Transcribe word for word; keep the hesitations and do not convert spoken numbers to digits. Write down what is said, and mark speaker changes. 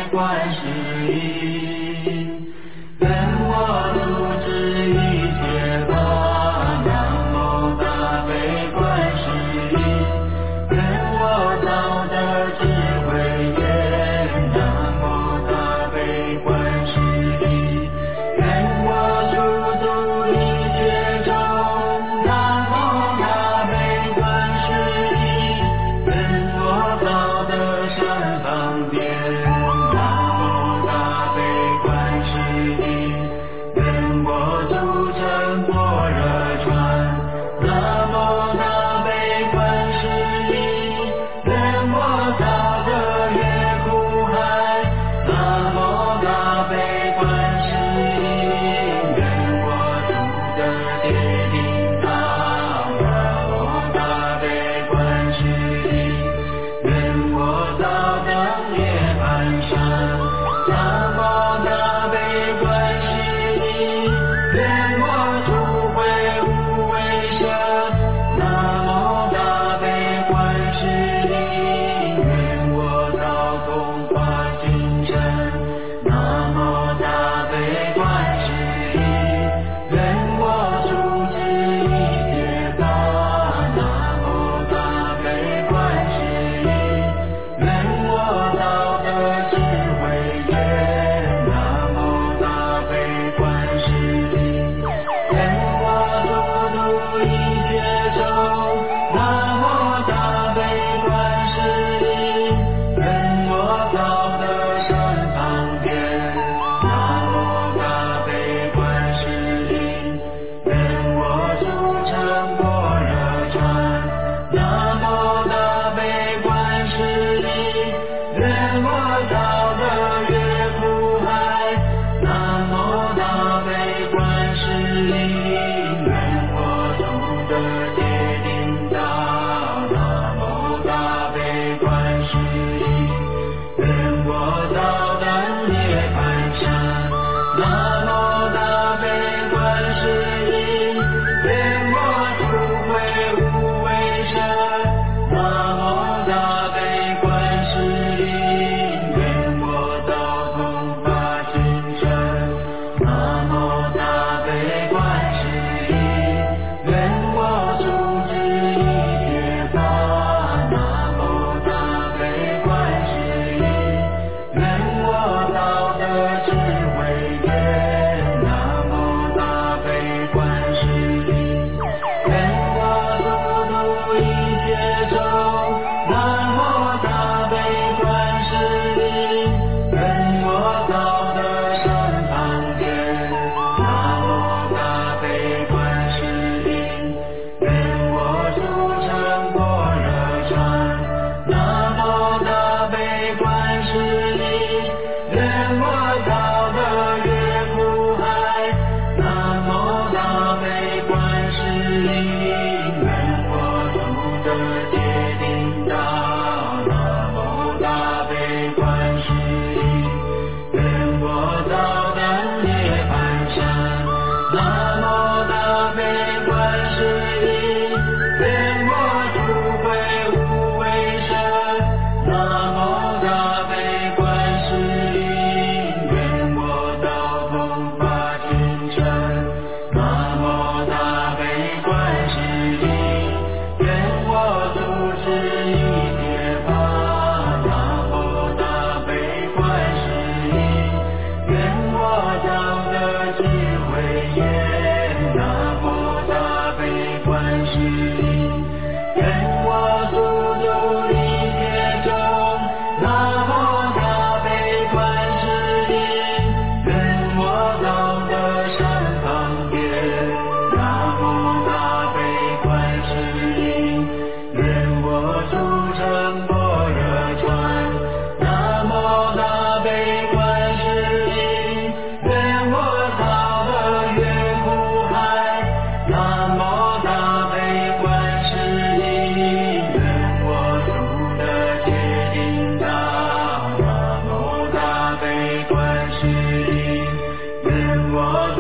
Speaker 1: 观世音，跟我主持一切法。南无大悲观世音，跟我道的智慧眼。南无大悲观世音，跟我主度一切众。南无大悲观世音，跟我道的善方便。南无大悲观世音，跟我组成般若船。南无大悲观世音，跟我道的越苦海。南无大悲观世音，跟我度的界定道。南无大悲观世音，跟我道的涅槃山。南无大悲观世音，跟我除秽无为舍。南无大悲观世音，跟我道空法精神。南无大悲观世音，跟我主持一切法。南无大悲观世音，跟我道的智慧眼。南无大悲观世音，跟我主度一切众。南无大悲观世音，跟我道的善方便。南无大悲观世音，跟我组成般若船。南无大悲观世音，跟我道的越苦海。南无大悲观世音，跟我度的界定道。南无大悲观世音，跟我道的涅槃山。南无大悲观世音，跟我除秽无为舍。南无大悲观世音，跟我道空法精神。南无大悲观世音，跟我主持一切法。南无大悲观世音，跟我道的智慧眼。南无大悲观世音，跟我主度一切众。南无大悲观世音，跟我道的善方便。南无大悲观世音，跟我组成般若船。南无大悲观世音，跟我道的越苦海。南无大悲观世音，跟我度的界定道。南无大悲观世音，跟我道的涅槃山。南无大悲观世音，跟我除秽无为舍。南无大悲观世音，跟我道空法精神。南无大悲观世音，跟我主持一切法。南无大悲观世音，跟我道的智慧眼。南无大悲观世音，跟我主度一切众。南无大悲观世音，跟我道的善方便。南无大悲观世音，跟我组成般若船。南无大悲观世音，跟我道的越苦海。南无大悲观世音，跟我度的界定道。南无大悲观世音，跟我